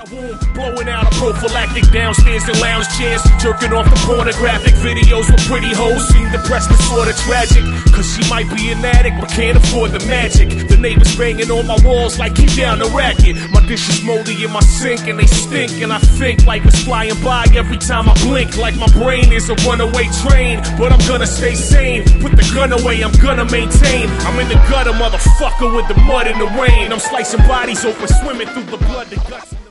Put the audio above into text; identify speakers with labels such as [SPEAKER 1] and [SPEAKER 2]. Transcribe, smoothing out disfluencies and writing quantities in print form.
[SPEAKER 1] Blowing out a prophylactic downstairs in lounge chairs, jerking off the pornographic videos with pretty hoes. Seem depressed but sorta tragic, cause she might be an addict but can't afford the magic. The neighbors banging on my walls like keep down the racket. My dishes moldy in my sink and they stink, and I think life is flying by every time I blink. Like my brain is a runaway train, but I'm gonna stay sane. Put the gun away, I'm gonna maintain. I'm in the gutter, motherfucker, with the mud and the rain. I'm slicing bodies open, swimming through the blood, the guts.